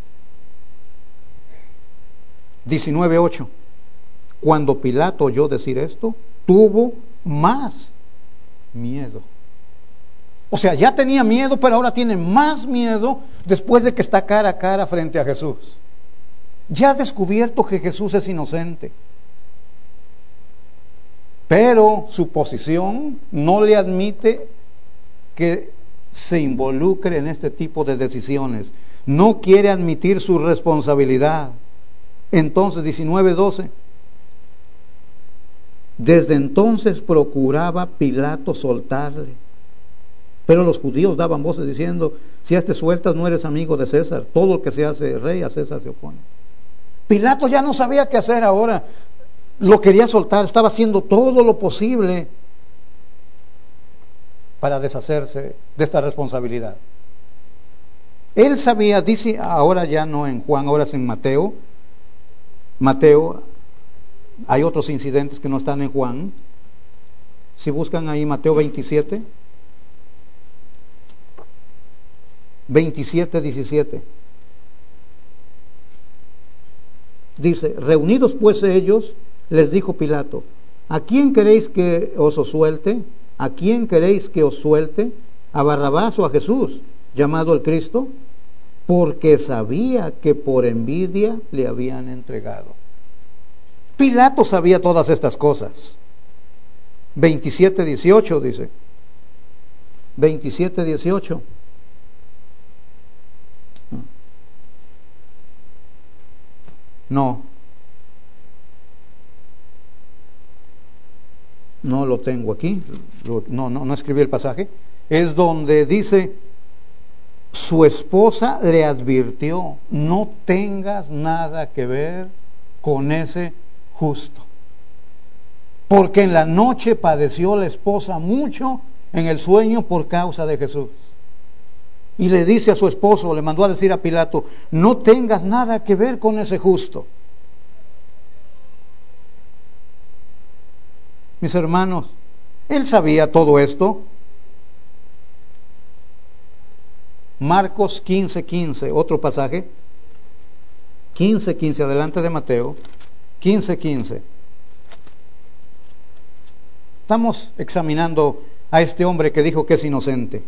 19:8. Cuando Pilato oyó decir esto, tuvo más miedo. O sea, ya tenía miedo, pero ahora tiene más miedo después de que está cara a cara frente a Jesús. Ya ha descubierto que Jesús es inocente, pero su posición no le admite que se involucre en este tipo de decisiones. No quiere admitir su responsabilidad. Entonces, 19:12. Desde entonces procuraba Pilato soltarle, pero los judíos daban voces diciendo: si a este sueltas, no eres amigo de César. Todo el que se hace rey a César se opone. Pilato ya no sabía qué hacer ahora. Lo quería soltar, estaba haciendo todo lo posible para deshacerse de esta responsabilidad. Él sabía, dice ahora ya no en Juan, ahora es en Mateo. Mateo, hay otros incidentes que no están en Juan. Si buscan ahí Mateo 27, 17. Dice: reunidos pues ellos, les dijo Pilato: ¿a quién queréis que os suelte? ¿A quién queréis que os suelte? ¿A Barrabás o a Jesús, llamado el Cristo? Porque sabía que por envidia le habían entregado. Pilato sabía todas estas cosas. 27:18 dice. 27:18. No lo tengo aquí. No escribí el pasaje. Es donde dice: su esposa le advirtió: no tengas nada que ver con ese justo, porque en la noche padeció la esposa mucho en el sueño por causa de Jesús. Y le dice a su esposo, le mandó a decir a Pilato: no tengas nada que ver con ese justo. Mis hermanos, él sabía todo esto. Marcos 15:15, otro pasaje. 15:15, adelante de Mateo. 15:15. Estamos examinando a este hombre que dijo que es inocente.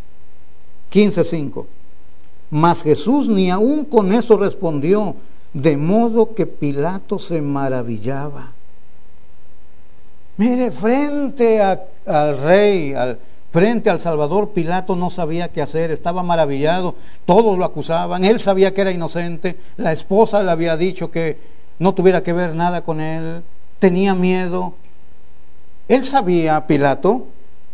15:5. Mas Jesús ni aun con eso respondió, de modo que Pilato se maravillaba. Mire, frente al rey, frente al Salvador, Pilato no sabía qué hacer, estaba maravillado, todos lo acusaban, él sabía que era inocente, la esposa le había dicho que no tuviera que ver nada con él, tenía miedo. Él sabía, Pilato.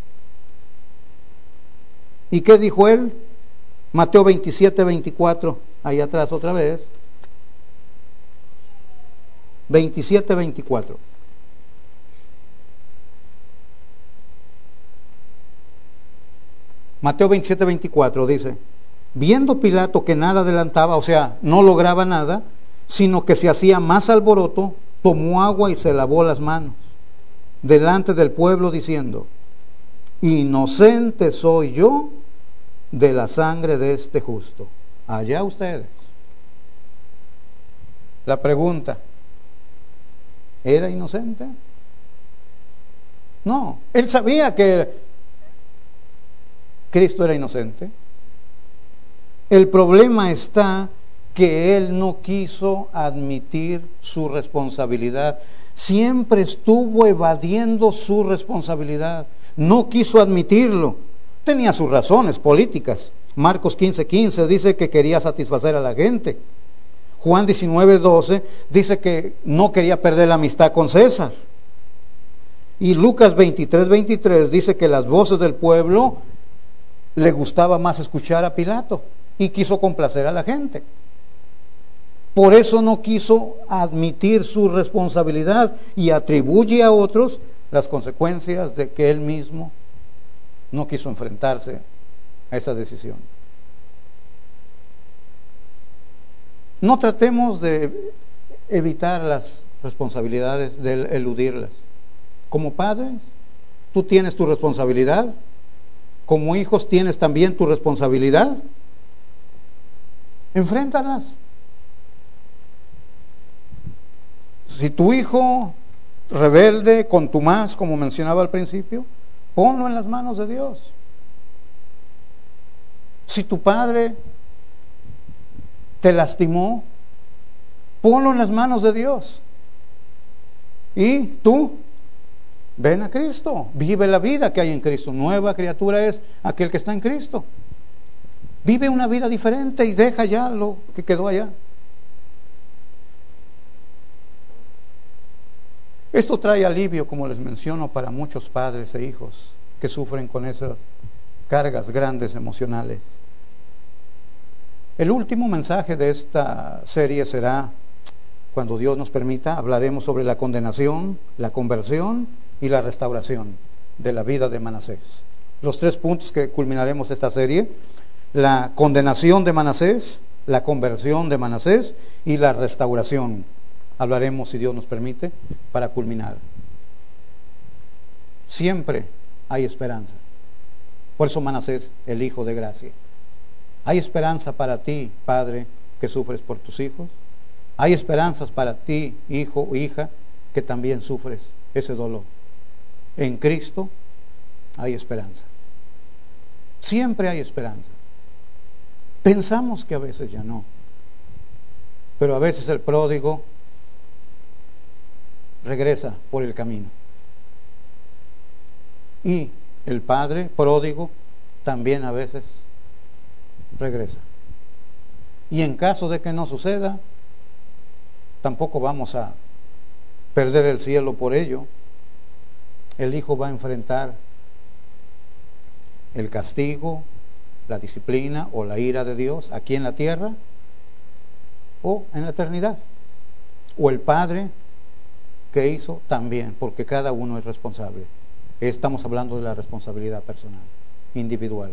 ¿Y qué dijo él? Mateo 27:24, ahí atrás otra vez. 27:24. Mateo 27:24 dice: viendo Pilato que nada adelantaba, o sea, no lograba nada, sino que se hacía más alboroto, tomó agua y se lavó las manos delante del pueblo, diciendo: inocente soy yo de la sangre de este justo. Allá ustedes. La pregunta: ¿era inocente? No, él sabía que Cristo era inocente. El problema está que él no quiso admitir su responsabilidad. Siempre estuvo evadiendo su responsabilidad. No quiso admitirlo. Tenía sus razones políticas. Marcos 15:15 dice que quería satisfacer a la gente. Juan 19:12 dice que no quería perder la amistad con César. Y Lucas 23:23 dice que las voces del pueblo le gustaba más escuchar a Pilato y quiso complacer a la gente. Por eso no quiso admitir su responsabilidad y atribuye a otros las consecuencias de que él mismo no quiso enfrentarse a esa decisión. No tratemos de evitar las responsabilidades, de eludirlas. Como padres, tú tienes tu responsabilidad. Como hijos tienes también tu responsabilidad. Enfréntalas. Si tu hijo rebelde, contumaz, como mencionaba al principio, ponlo en las manos de Dios. Si tu padre te lastimó, ponlo en las manos de Dios. Y tú, ven a Cristo, vive la vida que hay en Cristo. Nueva criatura es aquel que está en Cristo. Vive una vida diferente y deja ya lo que quedó allá. Esto trae alivio, como les menciono, para muchos padres e hijos que sufren con esas cargas grandes emocionales. El último mensaje de esta serie será, cuando Dios nos permita, hablaremos sobre la condenación, la conversión y la restauración de la vida de Manasés. Los 3 puntos que culminaremos esta serie: la condenación de Manasés, la conversión de Manasés y la restauración. Hablaremos, si Dios nos permite, para culminar. Siempre hay esperanza. Por eso Manasés, el hijo de gracia. Hay esperanza para ti, padre, que sufres por tus hijos. Hay esperanzas para ti, hijo o hija, que también sufres ese dolor. En Cristo hay esperanza. Siempre hay esperanza. Pensamos que a veces ya no. Pero a veces el pródigo regresa por el camino. Y el padre pródigo también a veces regresa. Y en caso de que no suceda, tampoco vamos a perder el cielo por ello. El hijo va a enfrentar el castigo, la disciplina o la ira de Dios aquí en la tierra o en la eternidad. O el padre que hizo también, porque cada uno es responsable. Estamos hablando de la responsabilidad personal, individual.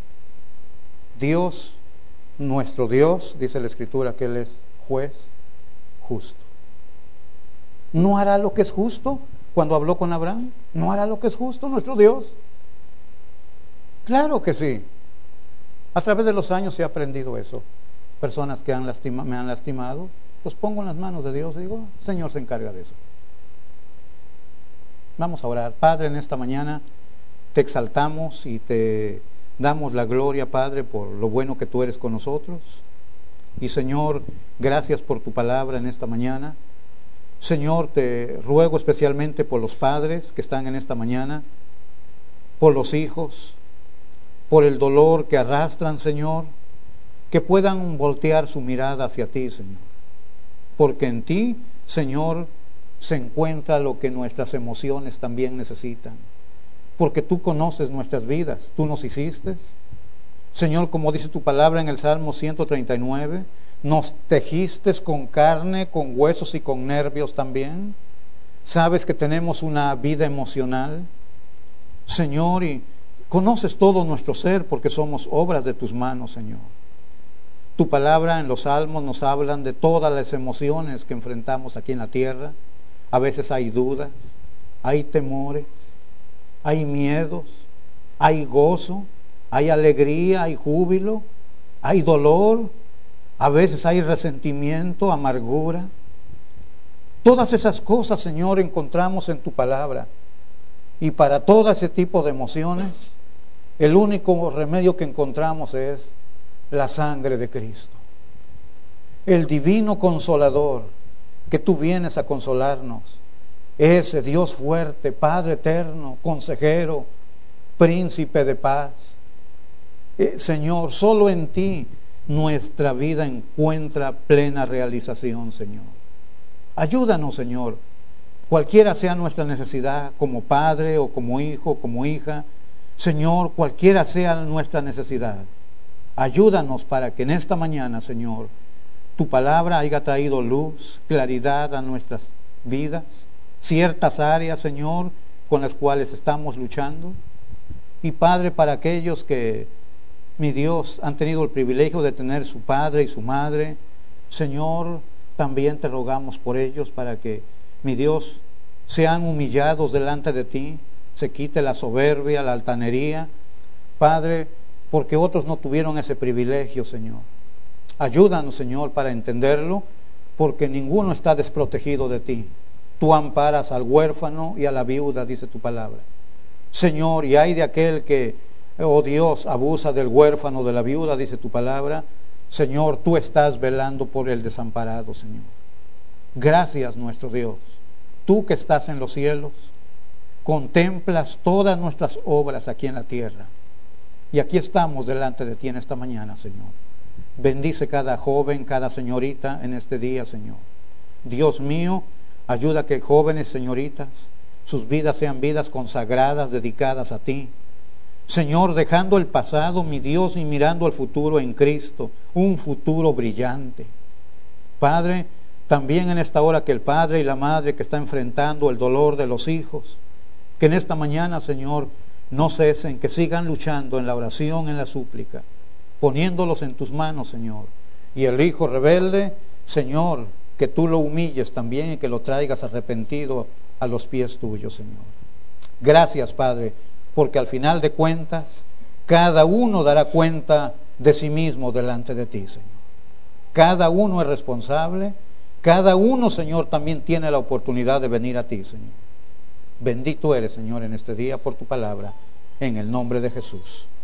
Dios, nuestro Dios, dice la Escritura que Él es juez justo. ¿No hará lo que es justo? Cuando habló con Abraham, ¿no hará lo que es justo nuestro Dios? Claro que sí. A través de los años he aprendido eso. Personas que me han lastimado, los pongo en las manos de Dios y digo, Señor se encarga de eso. Vamos a orar. Padre, en esta mañana te exaltamos y te damos la gloria, Padre, por lo bueno que tú eres con nosotros. Y Señor, gracias por tu palabra en esta mañana. Señor, te ruego especialmente por los padres que están en esta mañana, por los hijos, por el dolor que arrastran, Señor, que puedan voltear su mirada hacia ti, Señor. Porque en ti, Señor, se encuentra lo que nuestras emociones también necesitan. Porque tú conoces nuestras vidas, tú nos hiciste. Señor, como dice tu palabra en el Salmo 139, nos tejiste con carne, con huesos y con nervios también. Sabes que tenemos una vida emocional, Señor, y conoces todo nuestro ser porque somos obras de tus manos, Señor. Tu palabra en los Salmos nos hablan de todas las emociones que enfrentamos aquí en la tierra. A veces hay dudas, hay temores, hay miedos, hay gozo, hay alegría, hay júbilo, hay dolor, a veces hay resentimiento, amargura. Todas esas cosas, Señor, encontramos en tu palabra. Y para todo ese tipo de emociones, el único remedio que encontramos es la sangre de Cristo. el divino consolador, que tú vienes a consolarnos, ese Dios fuerte, Padre eterno, consejero, príncipe de paz. Señor, solo en ti nuestra vida encuentra plena realización, Señor. Ayúdanos, Señor, cualquiera sea nuestra necesidad, como padre o como hijo, como hija. Señor, cualquiera sea nuestra necesidad, ayúdanos para que en esta mañana, Señor, tu palabra haya traído luz, claridad a nuestras vidas, ciertas áreas, Señor, con las cuales estamos luchando. Y Padre, para aquellos que, mi Dios, han tenido el privilegio de tener su padre y su madre, Señor, también te rogamos por ellos para que, mi Dios, sean humillados delante de ti, se quite la soberbia, la altanería, Padre, porque otros no tuvieron ese privilegio, Señor. Ayúdanos, Señor, para entenderlo, porque ninguno está desprotegido de ti. Tú amparas al huérfano y a la viuda, dice tu palabra. Señor, y hay de aquel que, oh Dios, abusa del huérfano, de la viuda, dice tu palabra. Señor, tú estás velando por el desamparado, Señor. Gracias, nuestro Dios. Tú que estás en los cielos, contemplas todas nuestras obras aquí en la tierra. Y aquí estamos delante de ti en esta mañana, Señor. Bendice cada joven, cada señorita en este día, Señor. Dios mío, ayuda a que jóvenes, señoritas, sus vidas sean vidas consagradas, dedicadas a ti. Señor, dejando el pasado, mi Dios, y mirando al futuro en Cristo, un futuro brillante. Padre, también en esta hora que el padre y la madre que está enfrentando el dolor de los hijos, que en esta mañana, Señor, no cesen, que sigan luchando en la oración, en la súplica, poniéndolos en tus manos, Señor. Y el hijo rebelde, Señor, que tú lo humilles también y que lo traigas arrepentido a los pies tuyos, Señor. Gracias, Padre, porque al final de cuentas, cada uno dará cuenta de sí mismo delante de ti, Señor. Cada uno es responsable, cada uno, Señor, también tiene la oportunidad de venir a ti, Señor. Bendito eres, Señor, en este día por tu palabra, en el nombre de Jesús.